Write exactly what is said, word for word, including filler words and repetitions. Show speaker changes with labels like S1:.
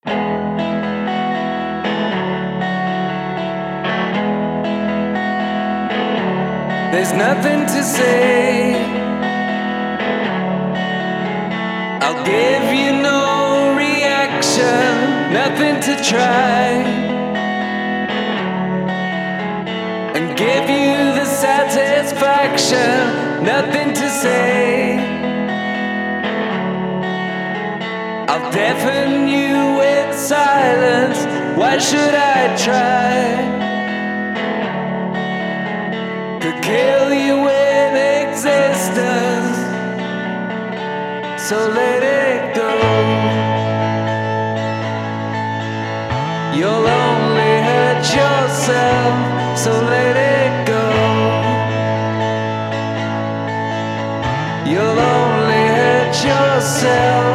S1: There's nothing to say. I'll give you no reaction, nothing to try, and give you the satisfaction, nothing to say. I'll deafen you with silence, why should I try? Could kill you with existence, so let it go. You'll only hurt yourself, so let it go. You'll only hurt yourself.